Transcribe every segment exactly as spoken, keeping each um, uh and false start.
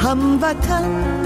هموطن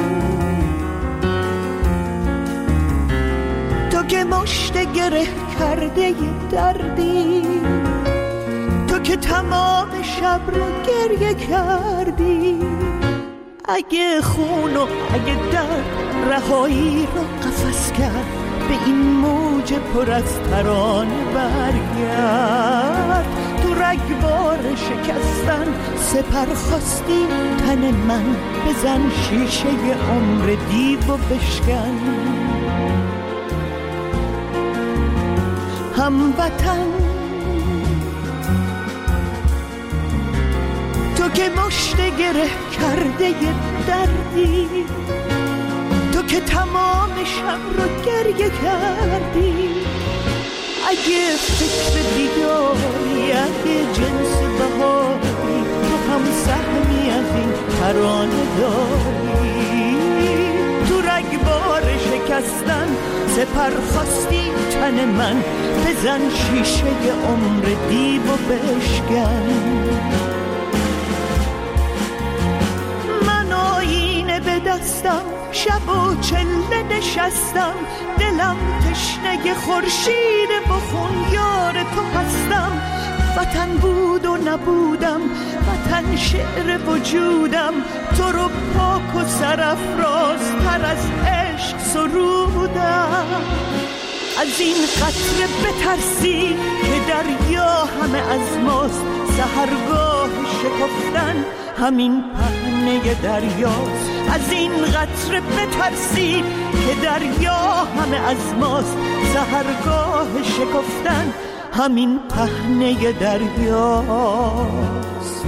تو که مشت گره کرده ی دردی، تو که تمام شب رو گریه کردی، اگه خون و اگه درد رهایی رو قفس کرد، به این موج پر از ترانه برگرد. تو رگبار شکستن سپر خواستی تن من، بزن شیشه عمر دیو و بشکن. هموطن تو که مشت گره کرده ی دردی، تو که تمام شب رو گریه کردی، اگه فکر دیداری، اگه جنس بهاری، تو هم سهمی از این ترانه داری. تو رگبار شکستن سپر خواستی تن من، بزن شیشه عمر دیو و بشکن. من آینه به دستم، شب و چله نشستم، دلم تشنه خورشید بخون یار تو هستم. وطن بود و نبودم، وطن شعر وجودم، تو رو پاک و سرافراز تر از عشق سرودم. از این قطره بترسی که دریا همه از ماست، سحرگاه شکفتن همین پهنه دریاست. از این قطره بترسی که دریا همه از ماست، سحرگاه شکفتن همین پهنه دریاست.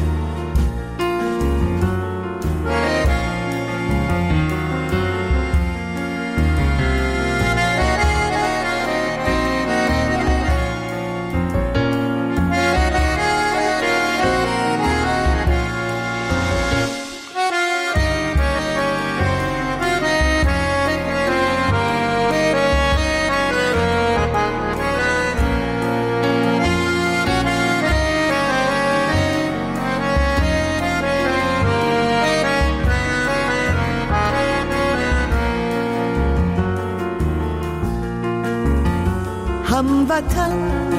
هموطن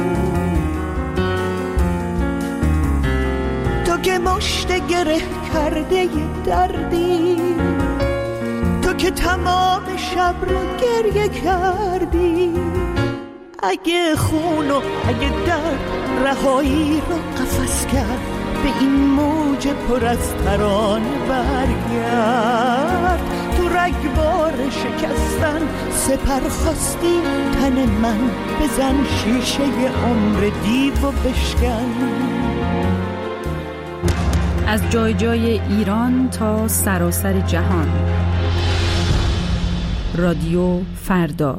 تو که مشت گره کرده ی دردی، تو که تمام شب رو گریه کردی، اگه خون و اگه درد رهایی رو قفس کرد، به این موج پر از ترانه برگرد. تو رگبار شکستن سپر خواستی تن من، بزن شیشه عمر دیو و بشکن. از جای جای ایران تا سراسر جهان، رادیو فردا.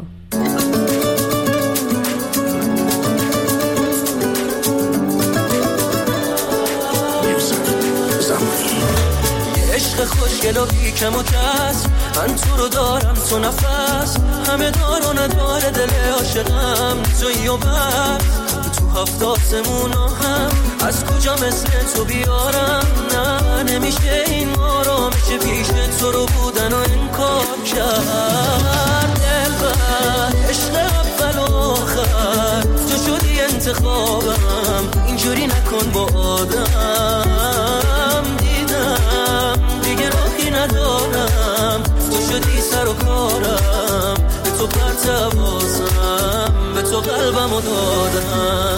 عشق خوشگل و بیکم و کس، من تو رو دارم تو نفس، همه دار و نداره دل عاشقم تویی و بس. تو هفت آسمونا هم از کجا مثل تو بیارم، نه نمیشه این آرامش پیش تو رو بودن و انکار کرد. دلبر عشق اول و آخر، تو شدی انتخابم، اینجوری نکن با آدم. دیدم دیگه راهی ندارم، تو شدی سر و کارم، به تو پرتوازم، به تو قلبمو دادم.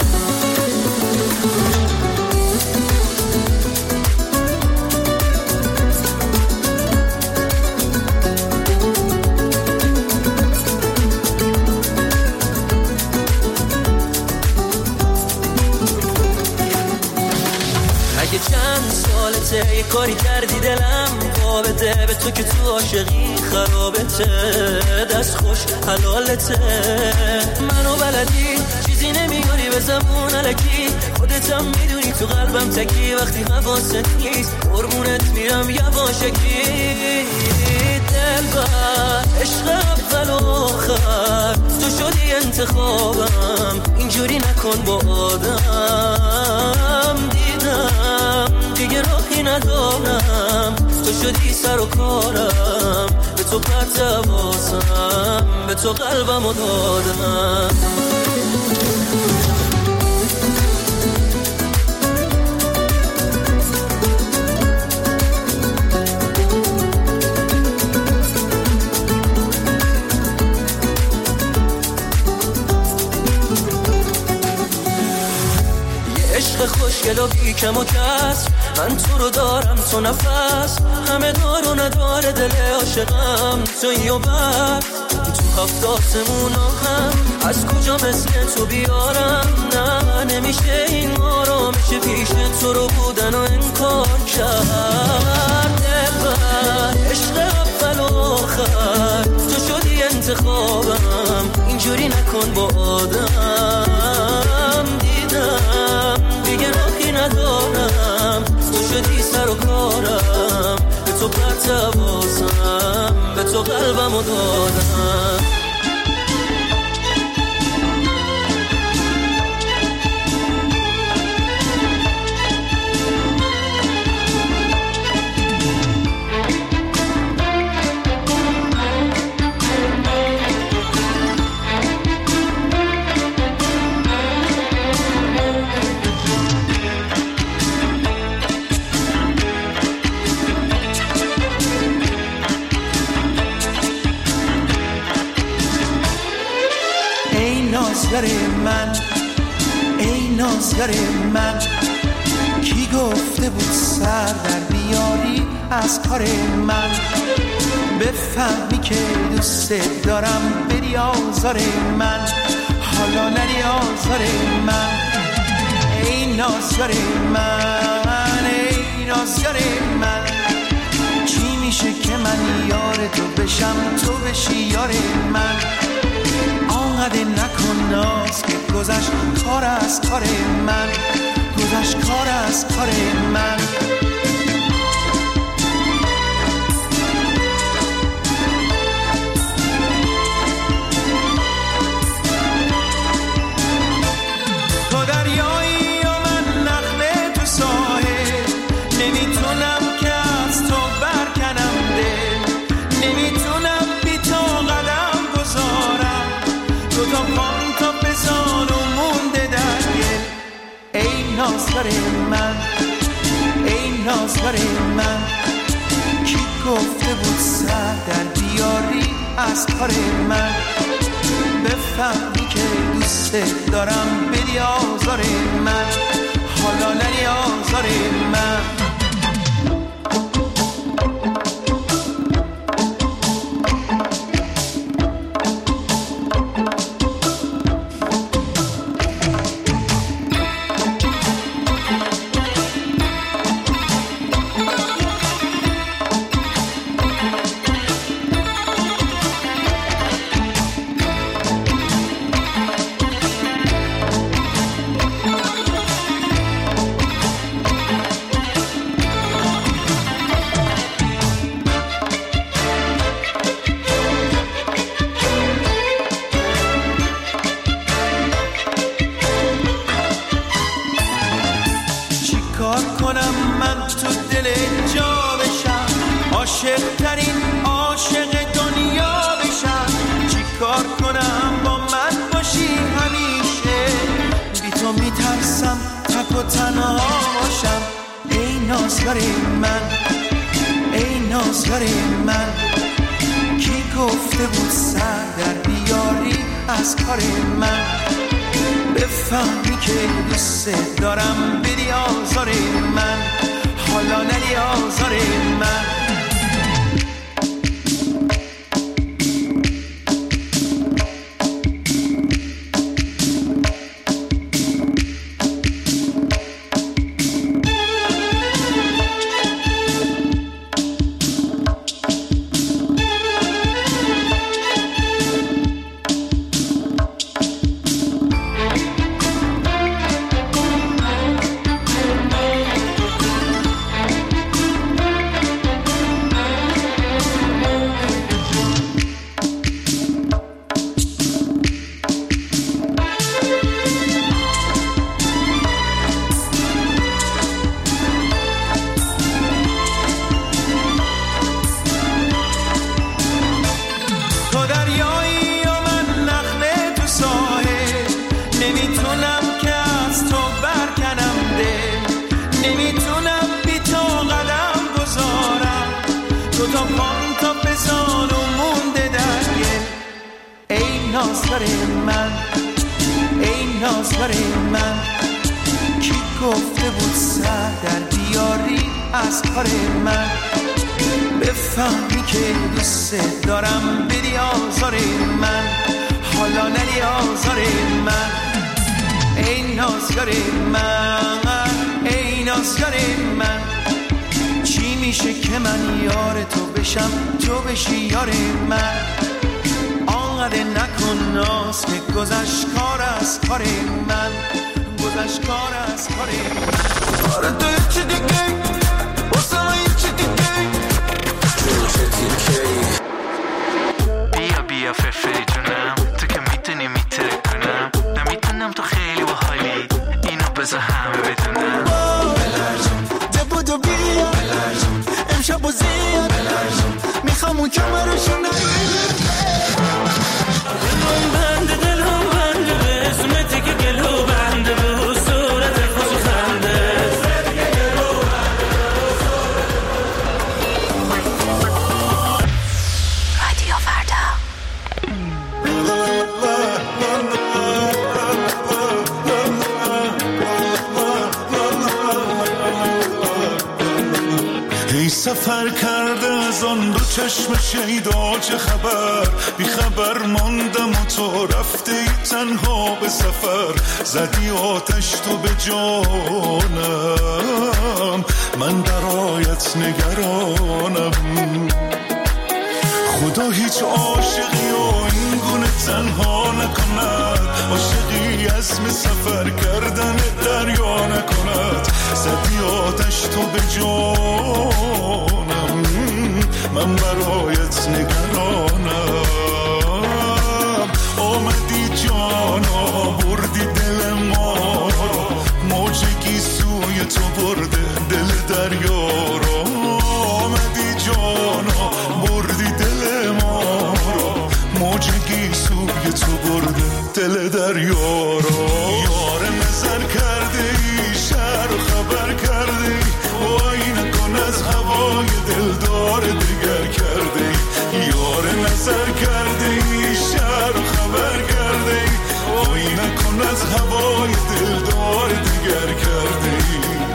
اگه چند سالته یه کاری کردی دلم بابته، به تو که تو عاشقی خرابته، دست خوش حلالته. منو بلدی چیزی نمیگاری به زبون علکی، خودتم میدونی تو قلبم تکی، وقتی حواست نیست قربونت میرم یواشکی. دلبر عشق اول و آخر، تو شدی انتخابم، اینجوری نکن با آدم. دیدم دیگه راهی ندارم، تو شدی سر و کارم، به تو پرت حواسم، به تو قلبمو دادم. عشق خوشگل و بی کم و کس، من تو رو دارم تو نفس، همه دار و نداره دل عاشقم تویی و بس. تو هفت آسمونا هم از کجا مثل تو بیارم، نه نمیشه این آرامش پیش تو رو بودن و انکار کرد. دلبر عشق اول و آخر تو شدی انتخابم، اینجوری نکن با آدم. دیدم دیگه راهی ندارم، تو شدی سر و کارم، به تو پرت حواسم، به تو قلبمو دادم. نازگر من، ای نازگر من، کی گفته بود سر در بیاری از کار من؟ بفهمی که دوست دارم بری آزار من، حالا نری آزار من. ای نازگر من، ای نازگر من، چی میشه که من یار تو بشم تو بشی یار من؟ آنقدر نکن ناز که گذشت کار از کار من، گذشت کار از کار من. تو دریایی و من نخله تو ساحل، نمیتونم که از تو برکنم دل، نمیتونم بی تو قدم گذارم، دو تا پان تا بزان و مونده در گل. ای نازگر من، ای نازگر من، کی گفته بود سر در بیاری از کار من؟ بفهمی که دوست دارم بری آزار من، حالا نری آزار من. بفهمی که دوست دارم بری آزار من، حالا نری آزار من. نازگار من، ای نازگار من. کی گفته بود سر در بیاری از کار من؟ بفهمی که دوست دارم بدی آزار من، حالا ندی آزار من. ای نازگار من، ای نازگار من. چی میشه که من یار تو بشم تو بشی یار من؟ آنقدر نکن ناز که گذشت کار از کار من، گذشت کار از کار من. آره تو یه چی دیگه واسه من یه چی دیگه چه دیگه. بیا بیا فرفری جونم، تو که میتونی میتره کنم. نمیتونم تو خیلی باحالی، اینو بذار همه بدونم. بلرزون دبودو بیا بلرزون، امشب و زیاد بلرزون، میخوام اون کمرشو نگیر. دلم بنده دلم بنده به اسمتی که گلو بنده به صورت خوش و خنده. رادیو فردا. ای سفر کرده از آن دو چشم شیدا چه خبر؟ بی خبر ماندم و تو رفته ای تنها به سفر. زدی آتش تو به جانم، من برایت نگرانم. خدا هیچ عاشقی و این گونه تنها نکند، عاشقی عزم سفر کردن دریا نکند. زدی آتش تو به جانم، من برایت نگرانم. آمدی جانا بردی دل ما رو، موجگی سوی تو برده دل دریا رو. آمدی جانا بردی دل ما رو، موجگی سوی تو برده دل دریا رو. یار نظر کرده ای شهر و خبر کرده ای، وای نکن از هوای دلدار دیگر کرده ای. یار نظر کرده ای شهر و خبر کرده ای، وای نکن از هوای دلدار دیگر کرده ای.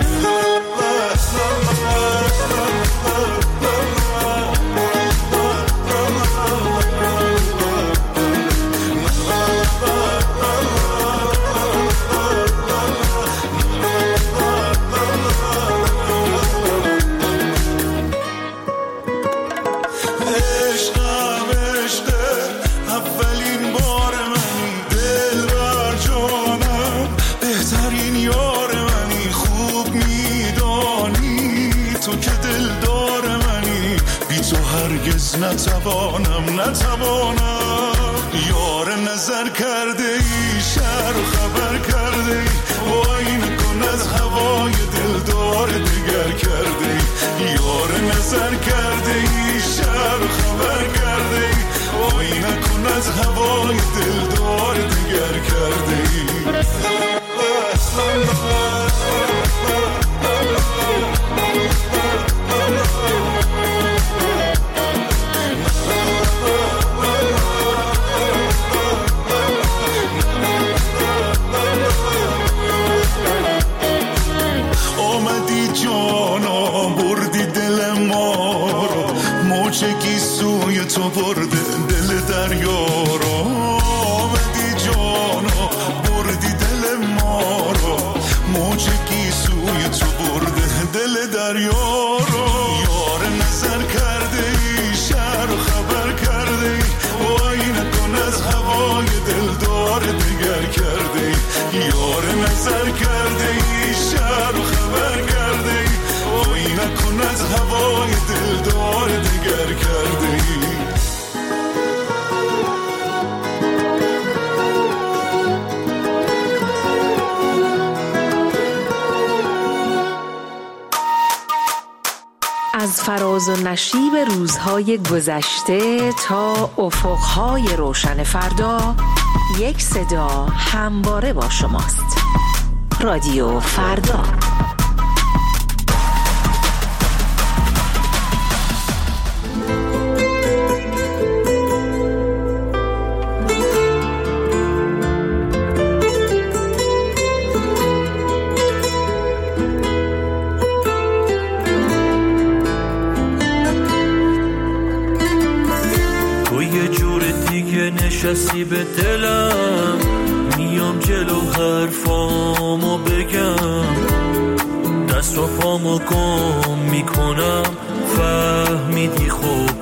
نتوانم نتوانم. یار نظر کرده ای شهر و خبر کرده ای، وای نکن از هوای دلدار دیگر کرده ای. یار نظر کرده ای شهر و خبر کرده ای، وای نکن از هوای دلدار دیگر کرده ای. تو برده دل دریا رو. آمدی جانا بردی دل ما رو، موجگی سوی تو برده دل دریا رو. یار نظر کرده ای شهر و خبر کرده ای، وای نکن از هوای دلدار دیگر کرده ای. یار نظر کرده ای شهر و خبر کرده ای، وای نکن از هوای دلدار دیگر کرده ای. از فراز و نشیب روزهای گذشته تا افقهای روشن فردا، یک صدا همواره با شماست. رادیو فردا. که نشستی به دلم، میام جلو حرفامو بگم، دست و پامو گم میکنم، فهمیدی خوب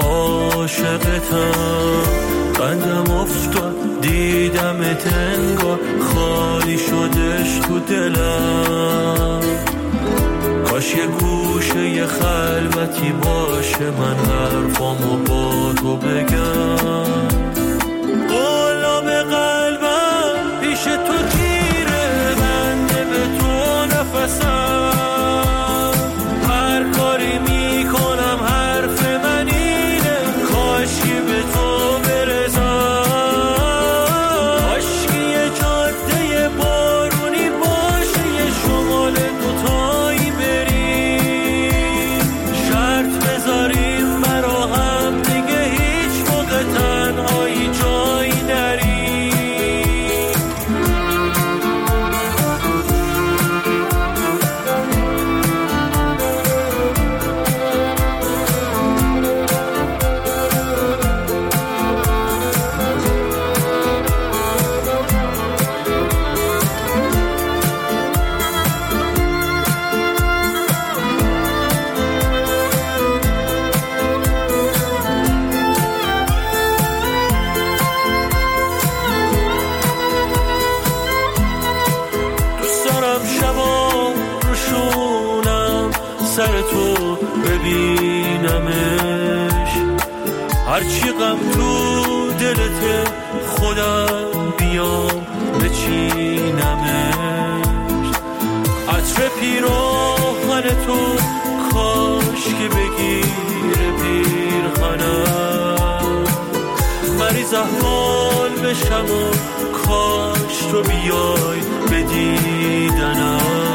عاشقتم. قندم افتاد دیدمت انگار خالی شدش تو دلم، کاش یه گوشه یه خلوتی باشه من حرفامو با تو بگم. قلاب قلبم پیش تو گیره، بنده به تو نفسم، هر کاری میکنم حرف من اینه، کاشکی به تو برسم، کاشکی یه جاده بارونی باشه، یه شمال دوتایی بریم، شرط بذاریم برا هم دیگه هیچ موقع تنهایی جایی نریم. سر تو ببینمش، هرچی غم تو دلته خودم بیام بچینمش، عطر پیراهن تو کاش که بگیره پیرهنم، مریض احوال بشم و کاش تو بیای بدیدنم.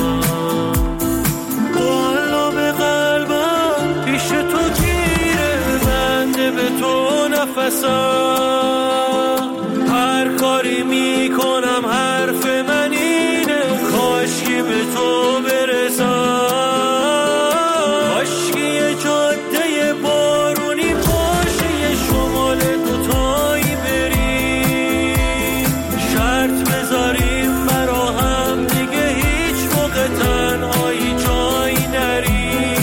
به تو نفسم، هر کاری میکنم حرف من اینه، کاشکی به تو برسم، کاشکی یه جاده بارونی باشه، یه شمال دوتایی بریم، شرط بذاریم برا هم دیگه هیچ موقع تنهایی جایی نریم.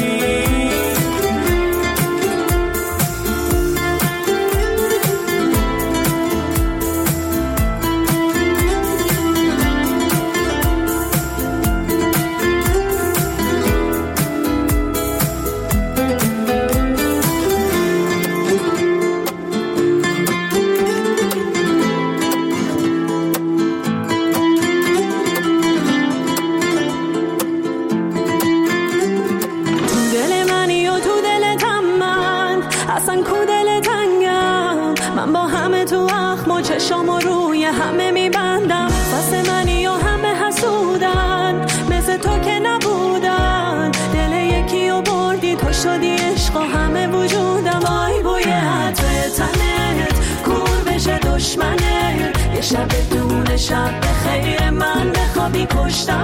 چشامو روی همه میبندم، واسه منی و همه حسودن، مثل تو که نبودن، دل یکی و بردی تو شدی عشق و همه وجودم. وای بوی عطر تنت کور بشه دشمنه، یه شب دون شب به خیر من بخوابی پشتمت،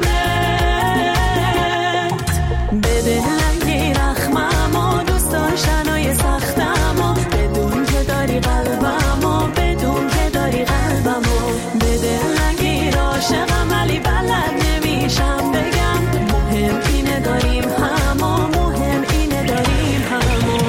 بده لنگی رخمم و دوست داشتنای سختم و بدون که داری قلبم و بدون که داری قلبمو، بده لنگی عاشقم ولی بلد نمیشم بگم، مهم اینه داریم هم و مهم اینه داریم همو.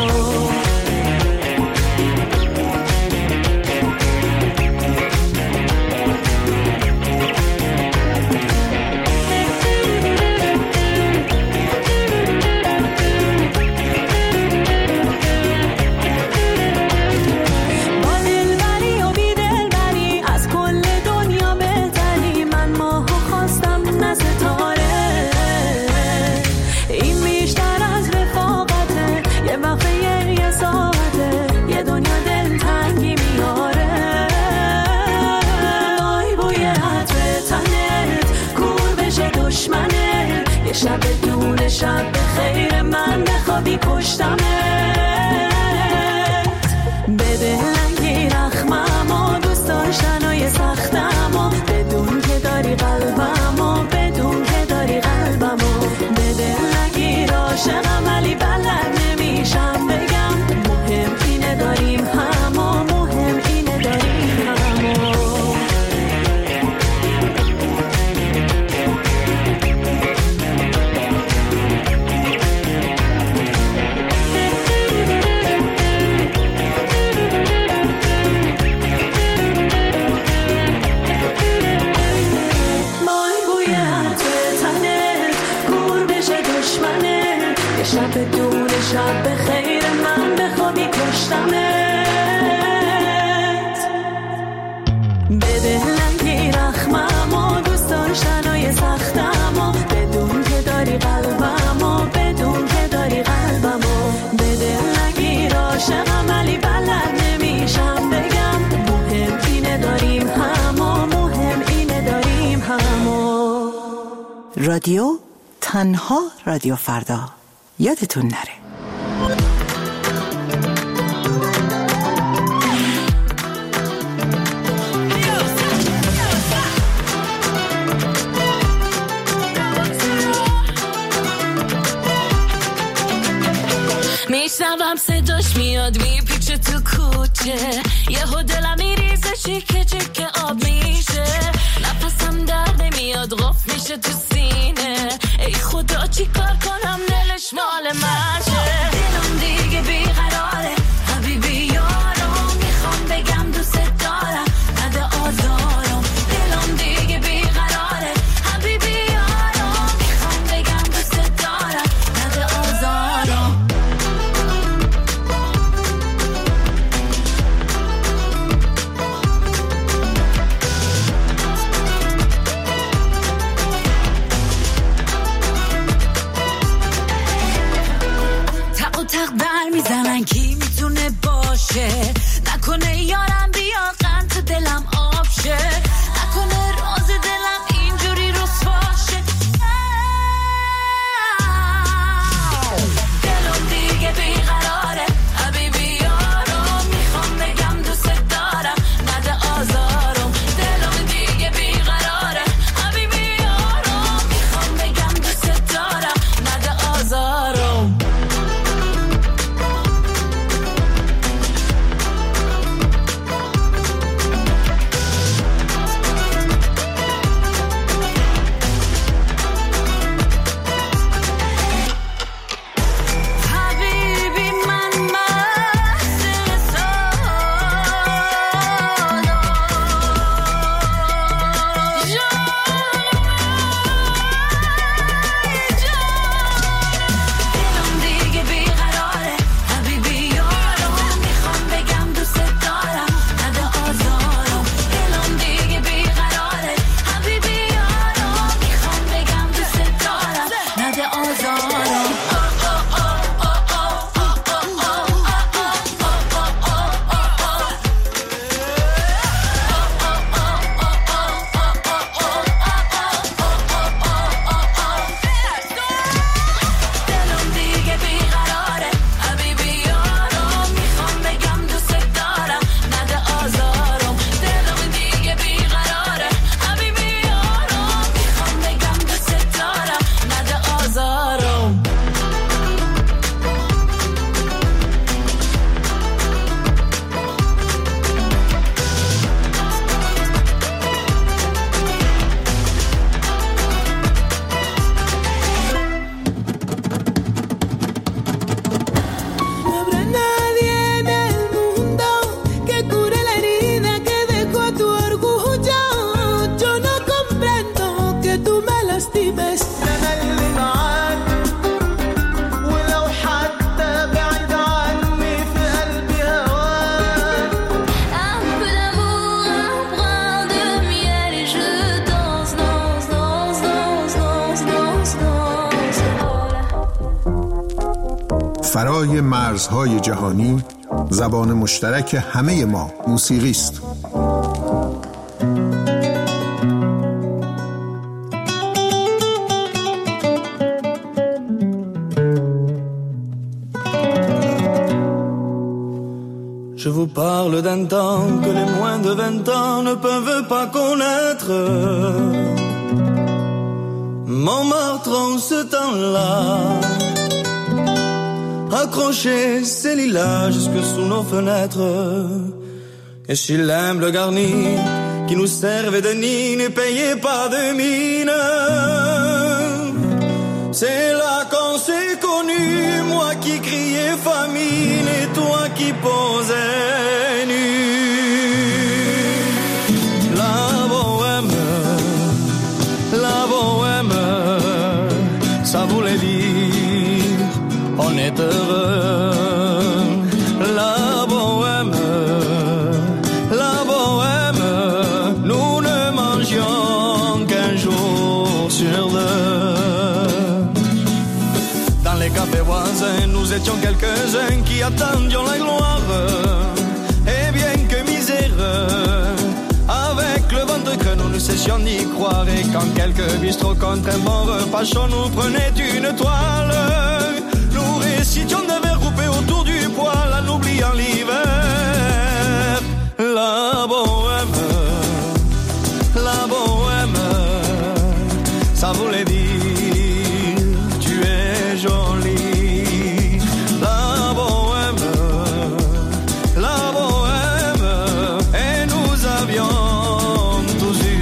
شب دون شب به خیر من بخوابی پشتمت، بده لنگی رخمم و دوست داشتنای سختم و بدون که داری قلبم و بدون که داری قلبمو، بده لنگی عاشقم ولی بلد نمیشم بگم، مهم اینه داریم هم و مهم اینه و میکشتمت. بده لنگی رخمم و دوست داشتنای سختم و بدون که داری قلبم و بدون که داری قلبم و بده لنگی عاشقم ولی بلد نمیشم بگم مهم اینه داریم هم و مهم اینه داریم هم و رادیو تنها رادیو فردا، یادتون نره. میشنوم صداش میاد میپیچه تو کوچه، یهو دلم میریزه چیکه چیکه آب میشه، نفسم در نمیاد قف میشه تو سینه، ای خدا چی کار کنم دلش مال منشه، دلم دیگه بیقراره حبیبی یارم، میخوام بگم دوست دارم نده آزارم، دلم دیگه بیقراره حبیبی یارم، میخوام بگم دوست دارم نده آزارم. تق در میزنن کی میتونه باشه، نکنه یارم بیا قند تو دلم آب شه، نکنه راز دلم اینجوری رسواشه، دلم دیگه بیقراره حبیبی یارم، میخوام بگم دوست دارم نده آزارم، دلم دیگه بیقراره حبیبی یارم، میخوام بگم دوست دارم نده آزارم. فرای مرزهای جهانی، زبان مشترک همه ما موسیقی است. Je vous parle d'un temps que les moins de vingt ans ne peuvent pas connaître. Montmartre en ce temps-là accrochait ses lilas jusque sous nos fenêtres. Et si l'humble garni qui nous servait de nid ne payait pas de mine, c'est là qu'on s'est connus, moi qui criais famine et toi qui posais nu. La bohème, la bohème, ça voulait dire on est heureux. nous étions quelques-uns qui attendions la gloire. Et bien que misère, avec le ventre que nous ne cessions d'y croire. Et quand quelques bistrots contre un bon repas chaud nous prenaient une toile, nous récitions des vers groupés autour du poêle en oubliant l'hiver. La bohème, la bohème, ça voulait dire tu es jolie. La bohème, la bohème, et nous avions tous eu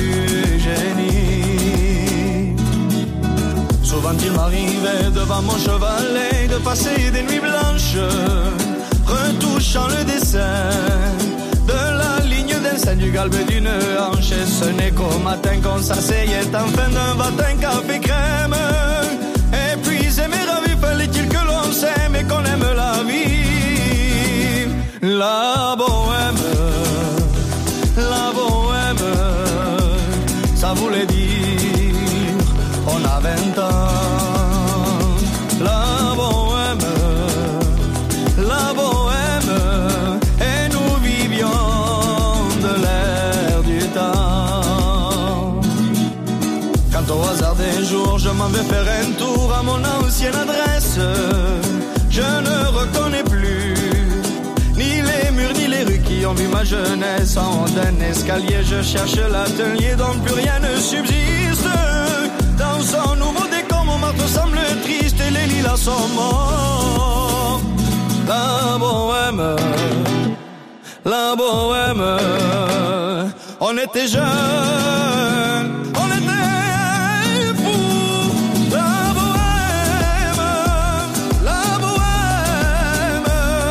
génie. Souvent il m'arrivait devant mon chevalet de passer des nuits blanches, retouchant le dessin de la ligne d'un sein du galbe d'une hanche. Et ce n'est qu'au matin qu'on s'asseyait en fin d'un matin café crème. Et puis aimer la vie, fallait-il que l'on s'aime et qu'on aime la vie. La bohème, la bohème, ça voulait dire on a vingt ans. La bohème, la bohème, et nous vivions de l'air du temps. Quand au hasard des jours je m'en vais faire un tour à mon ancienne adresse, je ne reconnais plus ni les murs ni les rues qui ont vu ma jeunesse. En haut d'un escalier je cherche l'atelier dont plus rien ne subsiste. Dans son nouveau décor mon marteau semble triste et les lilas sont morts. La bohème, la bohème, on était jeunes, on était fous. La bohème, la bohème,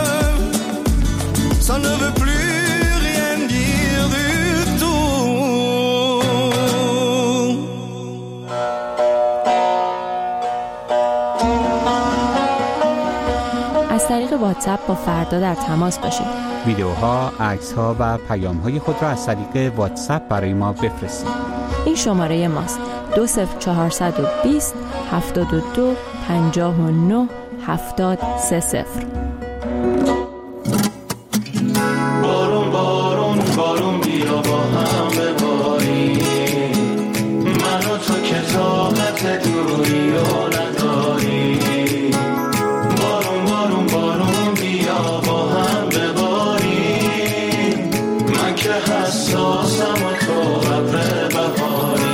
ça ne veut plus rien dire du tout. از طریق واتساپ با فردا در تماس باشید. ویدیوها، عکس‌ها و پیام‌های خود را از طریق واتساپ برای ما بفرستید. این شماره ماست: دو صفر چهارصد و بیست هفتاد و دو پنجاه و نه هفتاد سه صفر. بارون بارون بارون بیا با هم بباریم، من و تو که طاقت دوری و نداریم. بارون بارون بارون بیا با هم بباریم، من که حساسم و تو ابر بهاری.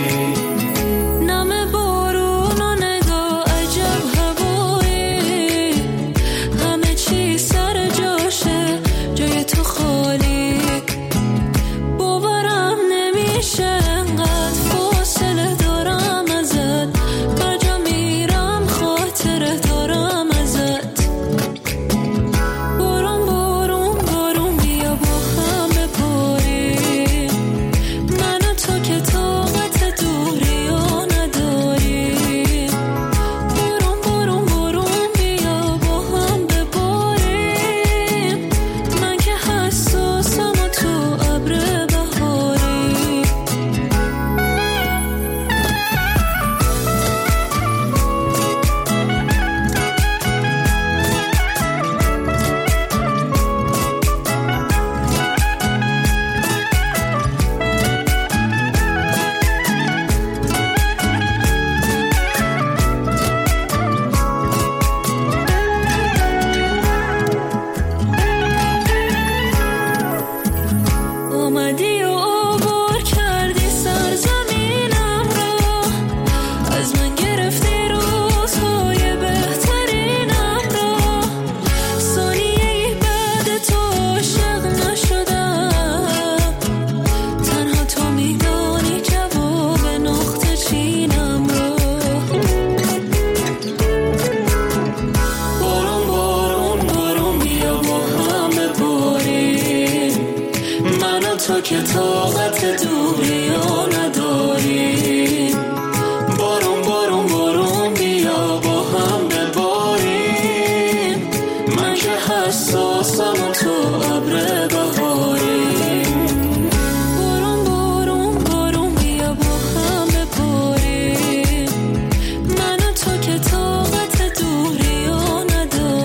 تو که طاقت دوری ها نداری. بارون بارون بارون بیا با هم بباریم، من که حساسم و تو ابر بهاری. بارون بارون بارون بیا با هم بباریم، من و تو که طاقت دوری ها نداری.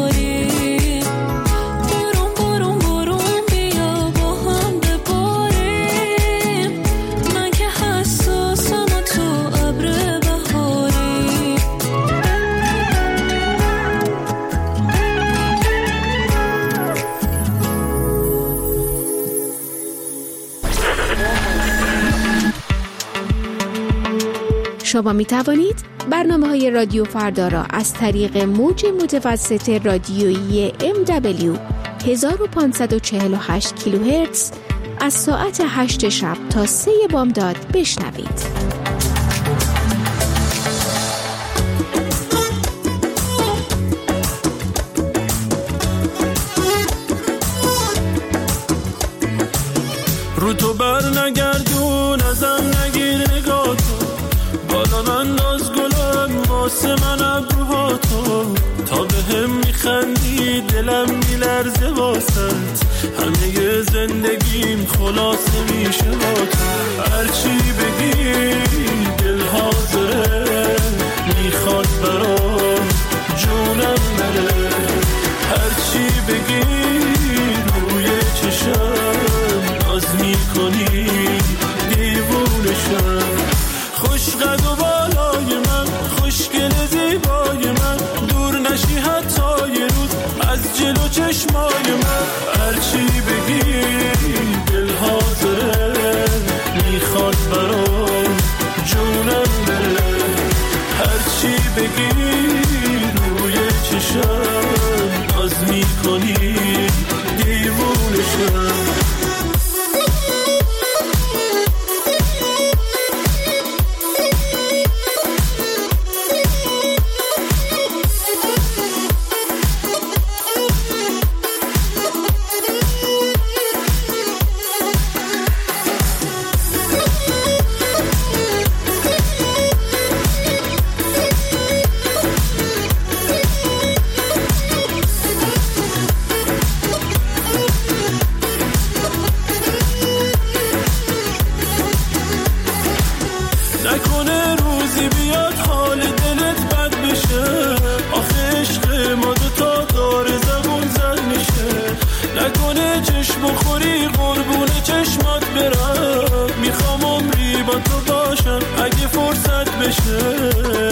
شما می توانید برنامه های رادیو فردا را از طریق موج متوسط رادیویی ام دبلیو هزار و پانصد و چهل و هشت کیلوهرتز از ساعت هشت شب تا سه بامداد بشنوید. رو تو بر نگردون ازم نگیر نگاه تو، بالا ننداز گلم واسه من ابروهاتو، تا به هم میخندی دلم میلرزه واسط، همه زندگیم خلاصه میشه با تو، هرچی بگی دل حاضره میخواد برام جونم بره، هرچی بگی روی چشم ناز میکنی دیوونشم، خوش قد و بالای من خوشگل زیبای من، دور نشی حتی یه روز از جلو چشمای من، هرچی بگی دل حاضره میخواد برام جونم بره، هرچی بگی روی چشم ناز میکنی دیوونشم. نکنه روزی بیاد حال دلت بد بشه، آخه عشق ما دوتا داره زبون زد میشه، نکنه چشم بخوری قربون چشمات برم، میخوام عمری با تو باشم اگه فرصت بشه،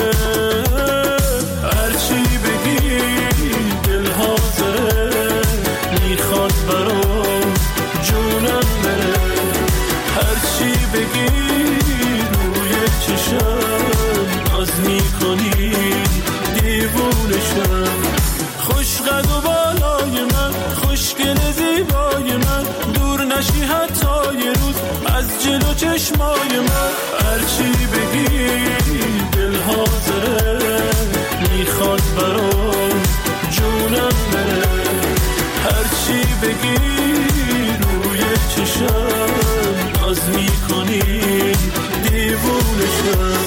هرچی بگی دل حاضره میخواد برام جونم بره، هرچی بگی چشم ناز میکنی دیوونشم، خوش قد و بالای من خوشگل زیبای من، دور نشی حتی یه روز از جلو چشمای من، هرچی بگی دل حاضره میخواد برام جونم بره، هرچی بگی روی چشم ناز میکنی دیوونشم.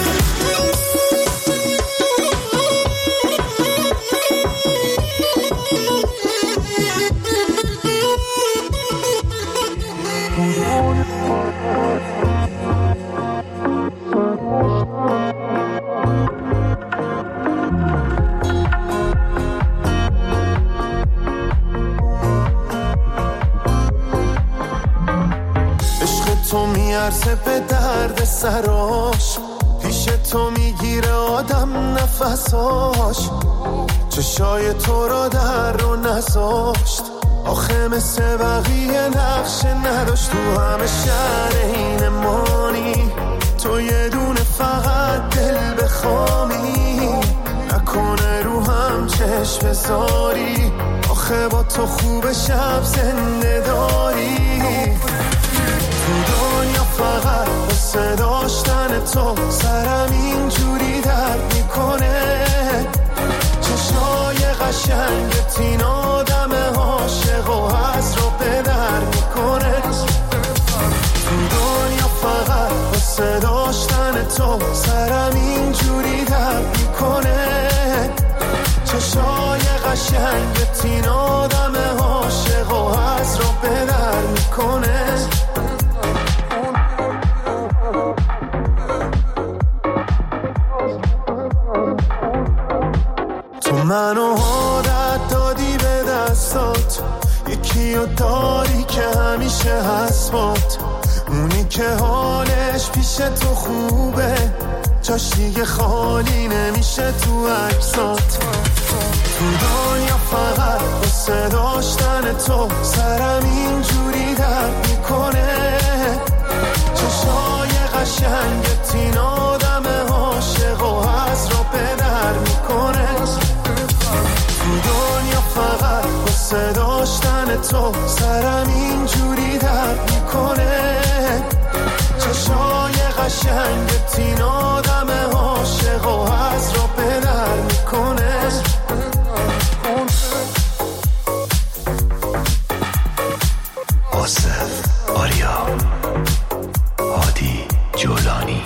تو میارزه به درد سراش، پیش تو میگیره آدم نفساش، چشای تو را در رو نذاشت، آخه مثل بقیه نقش نداشت، تو همه شهر این مانی، تو یه دونه فقط دل بخوامی، نکنه رو هم چشم بذاری، آخه با تو خوب شب زنده داری، دنیا فقط بسه داشتن تو سرم اینجوری درد میکنه، چشای قشنگت این آدم عاشق و از رو به در میکنه، دنیا فقط بسه داشتن تو سرم اینجوری درد میکنه، چشای قشنگت این آدم عاشق و از رو به در میکنه. منو عادت دادی به دستات، یکی رو داری که همیشه هست، اونی که حالش پیش تو خوبه، جاش دیگه خالی نمیشه تو عکسات، تو دنیا فقط بسه داشتن تو سرم اینجوری درد میکنه، چشای قشنگت این آدم هاش واسه داشتن تو سرم اینجوری درد میکنه چشای قشنگ تین آدم عاشق و از رو بدر میکنه آصف آریا هادی جولانی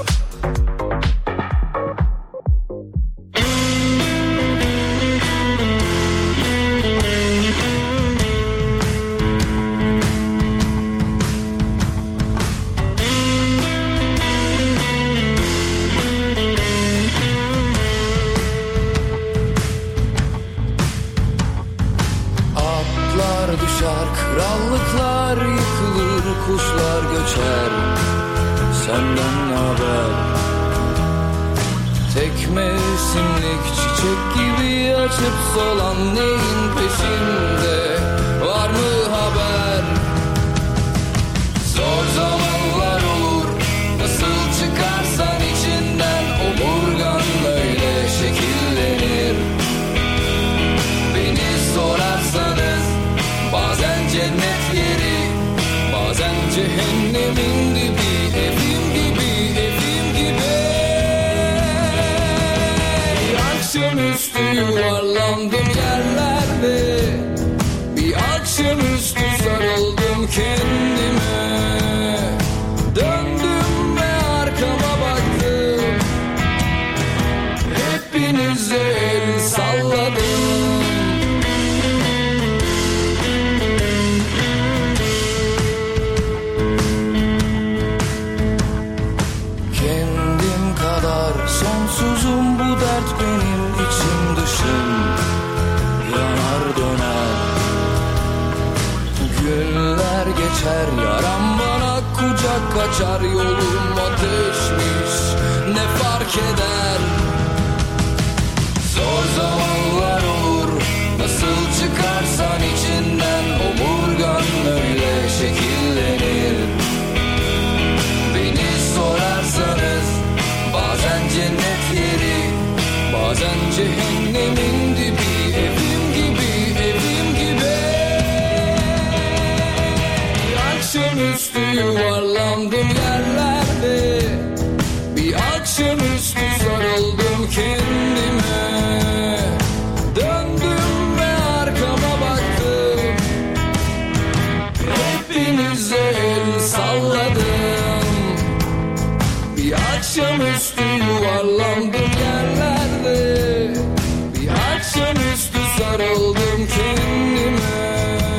Krallıklar yıkılır, kuşlar göçer. Senden ne haber? Tek mevsimlik çiçek gibi açıp solan neyin peşinde? Var mı haber? Zor zamanlar olur, nasıl çıkarsan içinden omurgan böyle şekillenir. Beni sorarsanız bazen cennet yeri, bazen cehennemin dibi, evim gibi, evim gibi. Bir akşamüstü yuvarlandım yerlerde, bir akşamüstü sarıldım kendime. Döndüm ve arkama baktım, hepinize el salladım. Sonsuzum bu dert benim içim dışım yanar döner. Günler geçer yaram bana kucak açar yolum ateşmiş ne fark eder. Zor zamanlar olur nasıl çıkarsan içinden omurgan öyle şekillenir. Beni sorarsanız bazen cennet yeri, bazen cehennemin dibi, evim gibi, evim gibi. Bir akşamüstü yuvarlandım yerlerde, bir akşamüstü sarıldım kendime. Döndüm ve arkama baktım, hepinize el salladım. Bir akşamüstü yuvarlandım yerlerde, bir akşamüstü sarıldım kendime.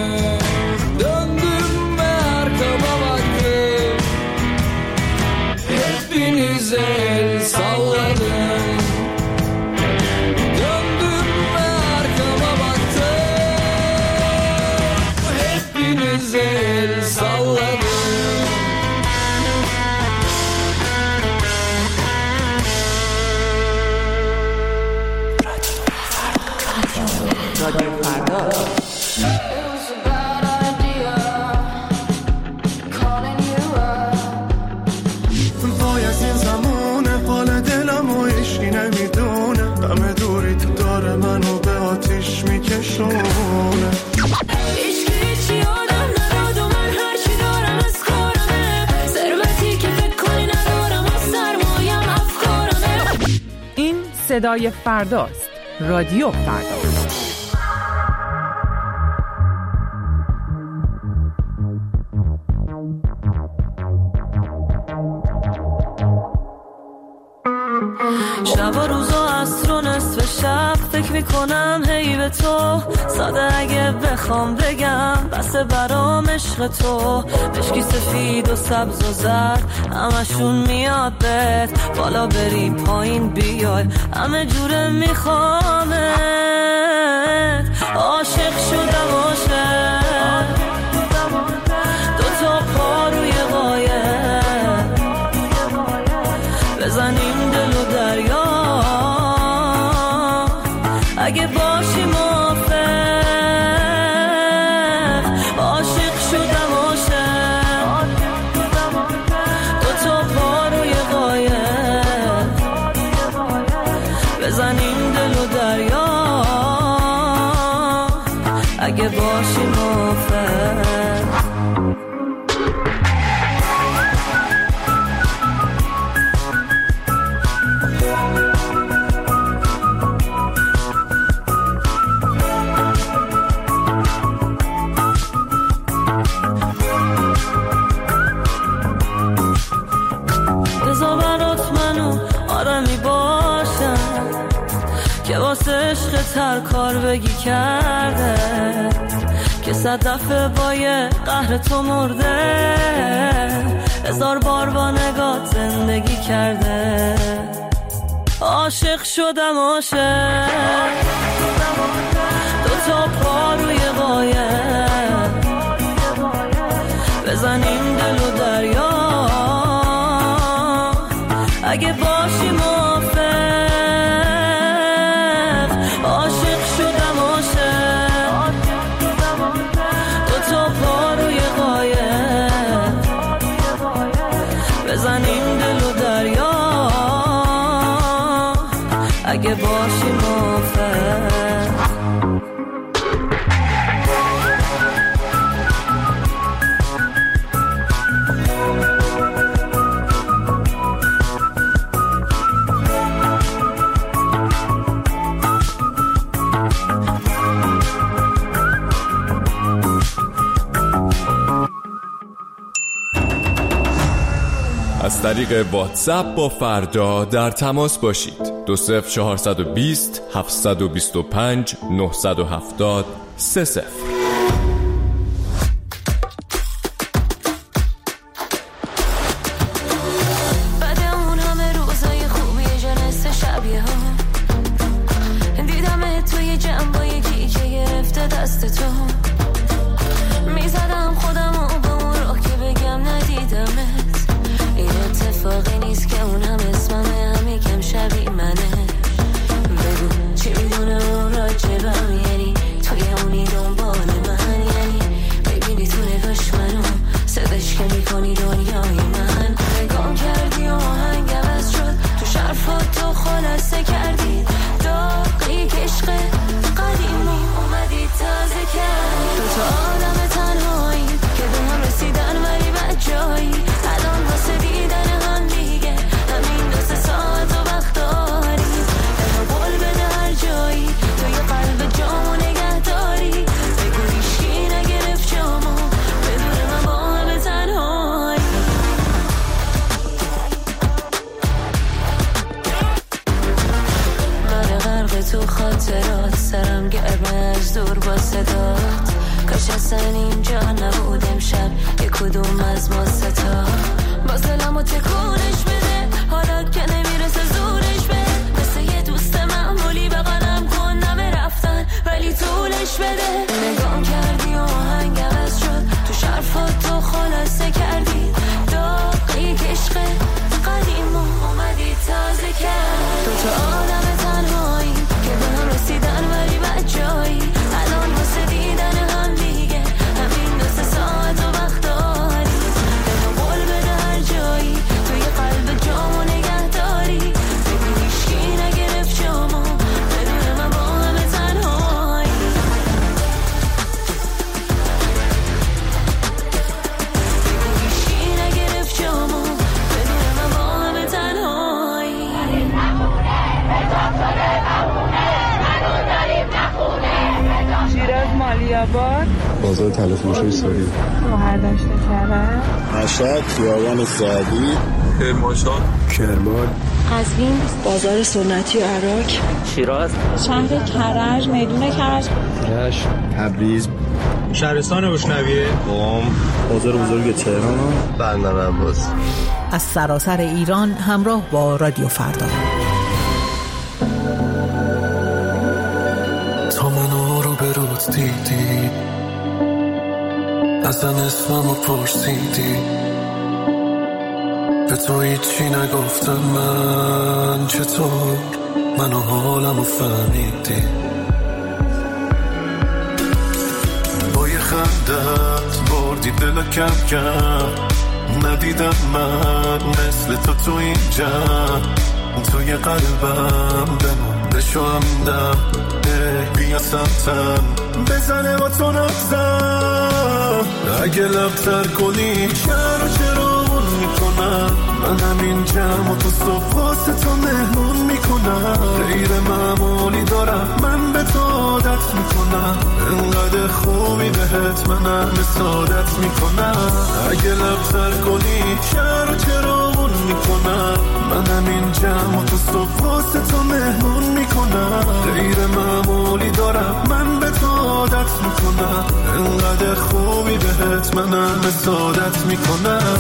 Döndüm ve arkama baktım, hepinize el salladım. Döndüm ve arkama baktım, hepinize el salladım. وای از این زمونه حال دلم و عشقی نمیدونه همه دوری تو داره منو به آتیش میکشونه عشقی هیچی آدم نداد و من هرچی دارم از کارمه ثروتی که فکر کنی ندارم و سرمایم افکارمه. این صدای فرداست. رادیو فردا. شب و روزا عصر و نصف شب فکر میکنم هی به تو ساده اگه بخوام بگم بس برام عشق تو مشکی سفید و سبز و زرد همشون میاد بهت بالا بری پایین بیای همه جوره میخوامت عاشق شدم عاشق دو تا پا روی قایق بزنیم دل و دریا اگه باشی موافق عاشق شدم عاشق دو تا پا روی قایق بزنیم دل و دریا اگه اگه باشی موافق. بذار برات منو آرامی باشم که واسه عشق تر کار بگی کرده، که صد دفعه با یه قهر تو مرده، هزار بار با نگات زندگی کرده. عاشق شدم عاشق، دو تا پا روی قایق، بزنیم دل و دریا اگه باشی موافق. عاشق شدم عاشق، دو تا پا روی قایق، بزنیم دل و دریا اگه باشی موافق. از طریق واتساپ با فردا در تماس باشید. دو صفر چهارصد و بیست هفتصد و بیست و پنج نهصد و هفتاد سه صفر. تو خاطرات سرم گرمه از دور با صدات، کاش اصلا اینجا نبودم شب یک کدوم از ما ستا. باز دلمو تکونش بده حالا که نمیرسه زورش بده، مثل یه دوست معمولی بغلم کن نمه رفتن ولی طولش بده. نگام کردی و آهنگ عوض شد تو شرفات تو خلاصه کردی داغی که عشق قدیم اومدی تازه کرد. تو تو آدم تنهایی که به هم رسیدن ولی بد جایی، الان واسه دیدن هم دیگه همین دو سه ساعت و وقت داری. به ما قول بده هر جایی توی قلب جامو نگه داری، بگو هیچکی نگرفت جامو بدون من با همه تنهایی. بگو هیچکی نگرفت جامو بدون من با همه تنهایی. شیراز مالیاباد، بازار تلفروشی ساری، مهردشت کرم، مشهد خیابان سعدی، کرمانشاه، کرمان، قزوین بازار سنتی و عراق، شیراز، شهر کرج، میدون کرج، رشت، تبریز، شهرستان بوشنویه، قم، بازار بزرگ تهران، بندر عباس. از سراسر ایران همراه با رادیو فردا. تا منو رو به روت دیدی، ازم اسممو پرسیدی، به تو هیچی نگفتم من، چطور منو حالمو فهمیدی؟ با یه خندت بردی دل کم کم، ندیدم من مثل تو تو اینجا، توی قلبم بمون بشو همدم، بیا سمتم بزنه با تو نبزن. اگه لبتر کنی شهر و چراغون میکنم، من همین جمع و تو صبح واسه تو مهمون میکنم. غیر معمولی دارم من به تو عادت میکنم، انقدر خوبی بهت من همه سعادت میکنم. اگه لبتر کنی شهر و چراغون میکنم، من همین جمع و تو صبح واسه تو مهمون میکنم. غیر معمولی دارم من به تو عادت میکنم، انقدر خوبی بهت من همه سعادت میکنم.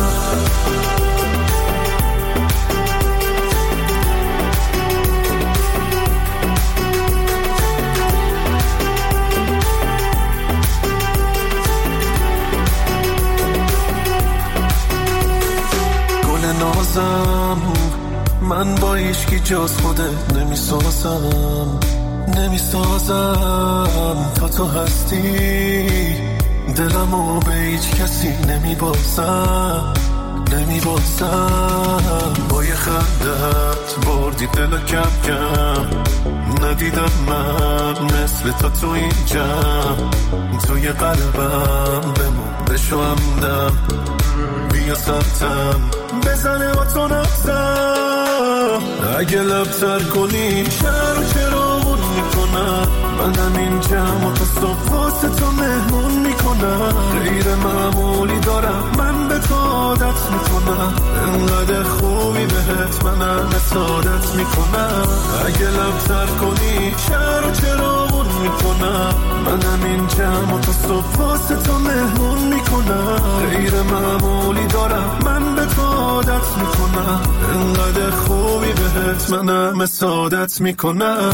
نازم من با ایشکی جز خودت نمیسازم، نمیسازم تا تو هستی. دلمو به هیچ کسی نمیبازم، نمیبازم. با یه خندت بردی دل کم کم، ندیدم من مثل تا تو اینجا. توی قلبم بمون بشو همدم، بیا سمتم بزنه با تو نبزم. اگه لبتر کنی شهر و چراغون میکنم، من همین جمع و تو صبح واسه تو مهمون میکنم. غیر معمولی دارم من به تو عادت میکنم، انقدر خوبی بهت من همه سعادت میکنم. اگه لبتر کنی شهر و چراغون میکنم، من همین جمع و تو صبح واسه تو مهمون میکنم. غیر معمولی دارم من به تو عادت میکنم، انقدر خوبی بهت من همه سعادت میکنم.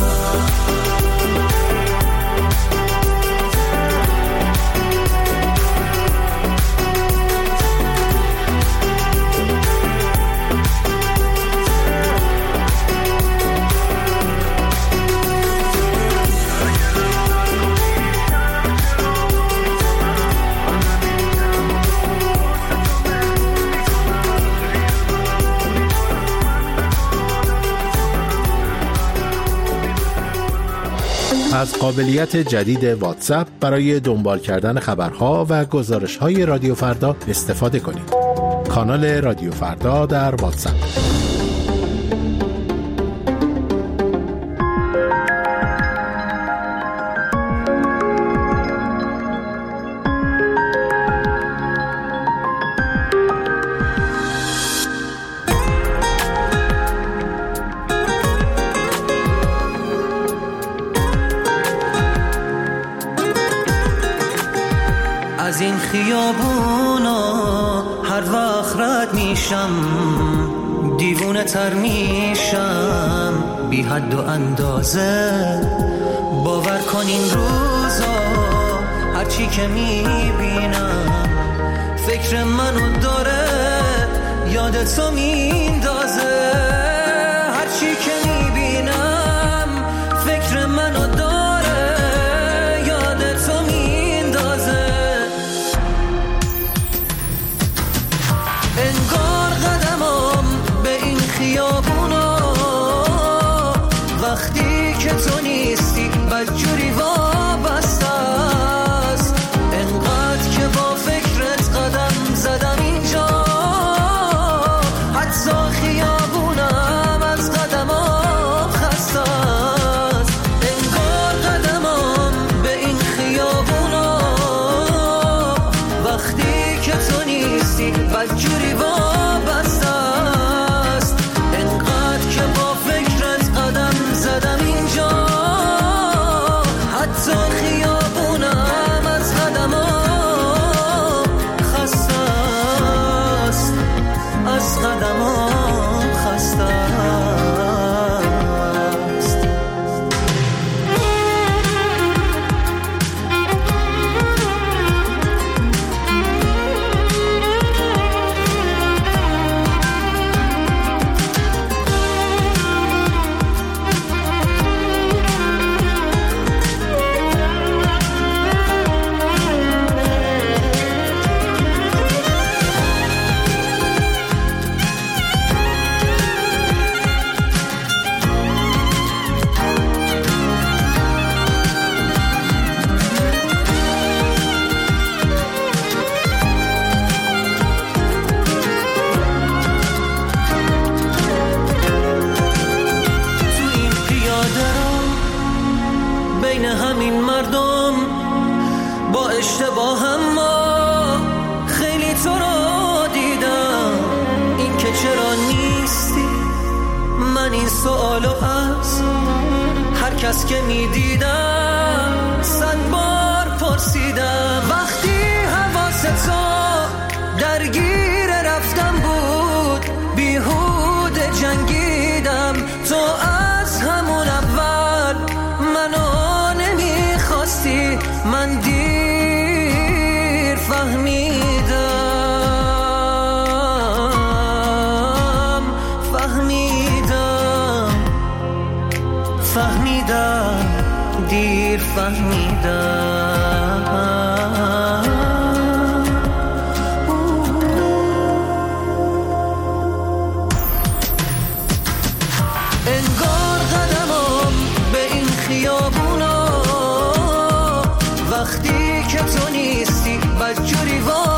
از قابلیت جدید واتساپ برای دنبال کردن خبرها و گزارش‌های رادیو فردا استفاده کنید. کانال رادیو فردا در واتساپ. از این خیابونا هر وقت رد میشم، دیوونه تر میشم بی حد و اندازه. باور کن این روزا هرچی که میبینم فکر منو داره یادتو میندازه. هرچی که میبینم فکر منو داره یادتو میندازه. انگار قدمم به این خیابونا وقتی که تو نیستی بدجوری وابسته است. انقدر که با فکرت قدم زدم اینجا، حتی خیابونم از قدمم خسته است. انگار قدمم به این خیابونا وقتی که تو نیستی بدجوری وابسته است. انقدر که با فکرت قدم زدم اینجا، حتی خیابونم از قدمم خسته است، از قدمم خسته است. با هم ما خیلی تو رو دیدم، این که چرا نیستی من این سوالو از هر کس که میدیدم صد بار پرسیدم. وقتی حواس تو درگیر رفتم بود بیهوده جنگیدم، تو از همون اول منو نمیخواستی، من دیر فهمیدم فهمیدم فهمیدم دیر فهمیدم. انگار قدمم به این خیابونا وقتی که تو نیستی بدجوری وای